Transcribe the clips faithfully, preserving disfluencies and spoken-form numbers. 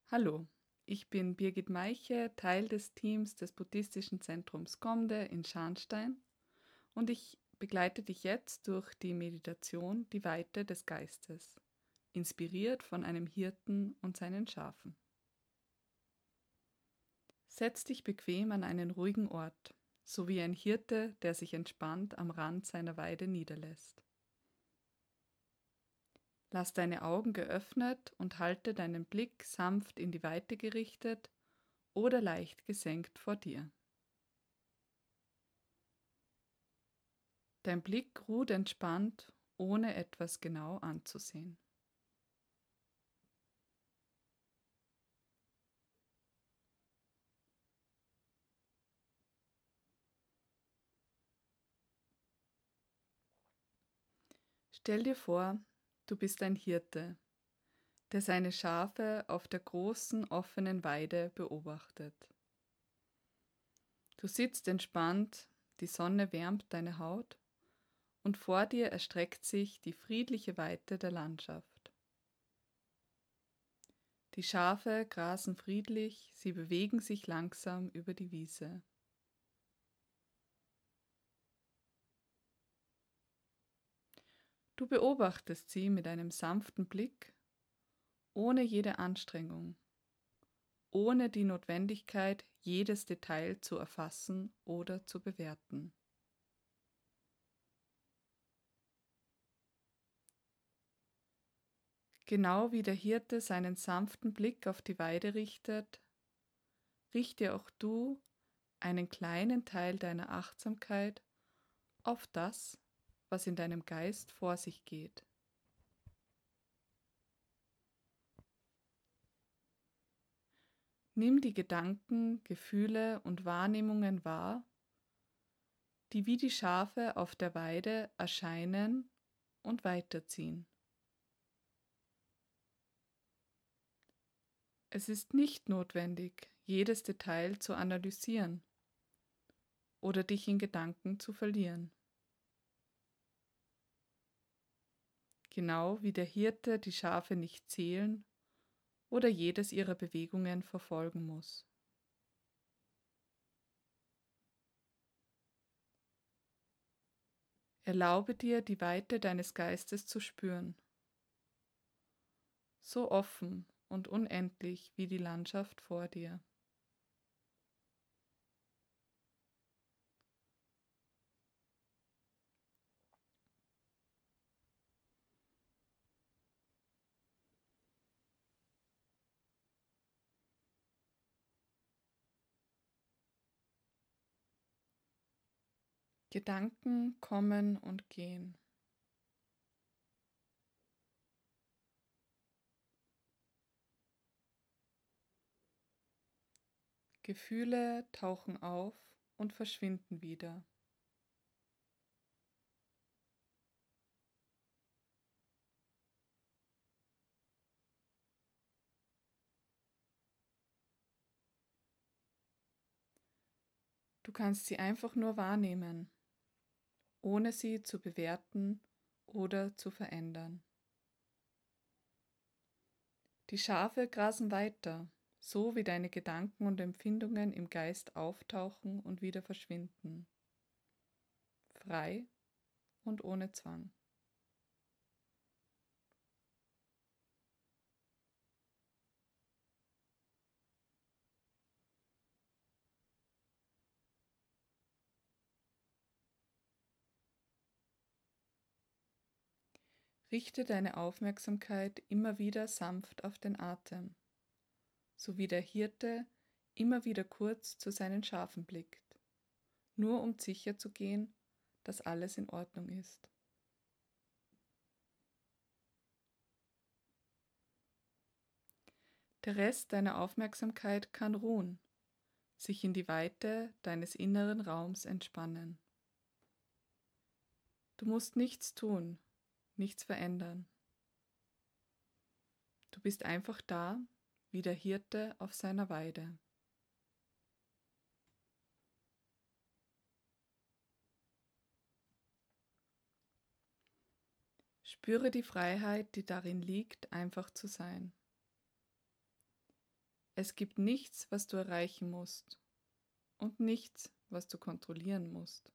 Hallo, ich bin Birgit Meiche, Teil des Teams des Buddhistischen Zentrums Komde in Scharnstein und ich begleite dich jetzt durch die Meditation Die Weite des Geistes, inspiriert von einem Hirten und seinen Schafen. Setz dich bequem an einen ruhigen Ort, so wie ein Hirte, der sich entspannt am Rand seiner Weide niederlässt. Lass deine Augen geöffnet und halte deinen Blick sanft in die Weite gerichtet oder leicht gesenkt vor dir. Dein Blick ruht entspannt, ohne etwas genau anzusehen. Stell dir vor, du bist ein Hirte, der seine Schafe auf der großen offenen Weide beobachtet. Du sitzt entspannt, die Sonne wärmt deine Haut und vor dir erstreckt sich die friedliche Weite der Landschaft. Die Schafe grasen friedlich, sie bewegen sich langsam über die Wiese. Du beobachtest sie mit einem sanften Blick, ohne jede Anstrengung, ohne die Notwendigkeit, jedes Detail zu erfassen oder zu bewerten. Genau wie der Hirte seinen sanften Blick auf die Weide richtet, richte auch du einen kleinen Teil deiner Achtsamkeit auf das, was in deinem Geist vor sich geht. Nimm die Gedanken, Gefühle und Wahrnehmungen wahr, die wie die Schafe auf der Weide erscheinen und weiterziehen. Es ist nicht notwendig, jedes Detail zu analysieren oder dich in Gedanken zu verlieren. Genau wie der Hirte die Schafe nicht zählen oder jedes ihrer Bewegungen verfolgen muss. Erlaube dir, die Weite deines Geistes zu spüren, so offen und unendlich wie die Landschaft vor dir. Gedanken kommen und gehen. Gefühle tauchen auf und verschwinden wieder. Du kannst sie einfach nur wahrnehmen, ohne sie zu bewerten oder zu verändern. Die Schafe grasen weiter, so wie deine Gedanken und Empfindungen im Geist auftauchen und wieder verschwinden. Frei und ohne Zwang. Richte deine Aufmerksamkeit immer wieder sanft auf den Atem, so wie der Hirte immer wieder kurz zu seinen Schafen blickt, nur um sicher zu gehen, dass alles in Ordnung ist. Der Rest deiner Aufmerksamkeit kann ruhen, sich in die Weite deines inneren Raums entspannen. Du musst nichts tun, nichts verändern. Du bist einfach da, wie der Hirte auf seiner Weide. Spüre die Freiheit, die darin liegt, einfach zu sein. Es gibt nichts, was du erreichen musst und nichts, was du kontrollieren musst.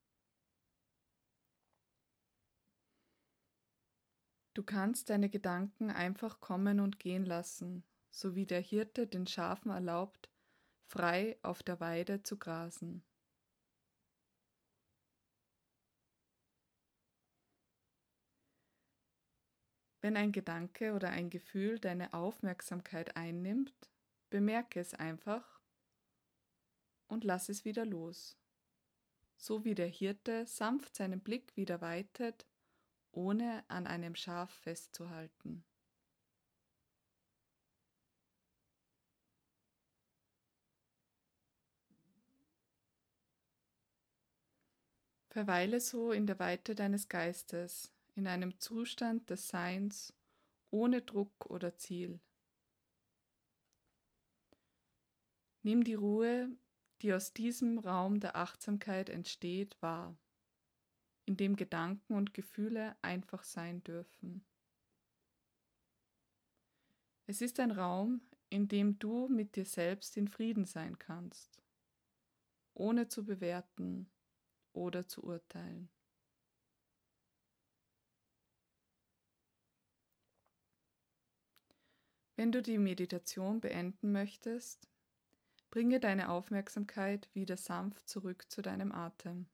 Du kannst deine Gedanken einfach kommen und gehen lassen, so wie der Hirte den Schafen erlaubt, frei auf der Weide zu grasen. Wenn ein Gedanke oder ein Gefühl deine Aufmerksamkeit einnimmt, bemerke es einfach und lass es wieder los, so wie der Hirte sanft seinen Blick wieder weitet, ohne an einem Schaf festzuhalten. Verweile so in der Weite deines Geistes, in einem Zustand des Seins, ohne Druck oder Ziel. Nimm die Ruhe, die aus diesem Raum der Achtsamkeit entsteht, wahr, in dem Gedanken und Gefühle einfach sein dürfen. Es ist ein Raum, in dem du mit dir selbst in Frieden sein kannst, ohne zu bewerten oder zu urteilen. Wenn du die Meditation beenden möchtest, bringe deine Aufmerksamkeit wieder sanft zurück zu deinem Atem.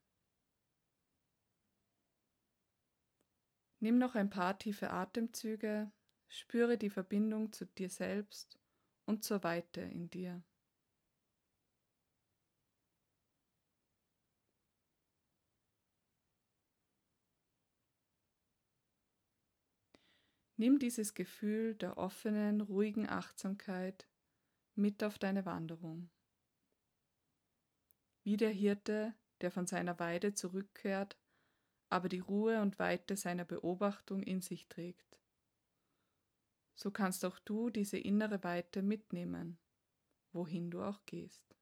Nimm noch ein paar tiefe Atemzüge, spüre die Verbindung zu dir selbst und zur Weite in dir. Nimm dieses Gefühl der offenen, ruhigen Achtsamkeit mit auf deine Wanderung. Wie der Hirte, der von seiner Weide zurückkehrt, aber die Ruhe und Weite seiner Beobachtung in sich trägt. So kannst auch du diese innere Weite mitnehmen, wohin du auch gehst.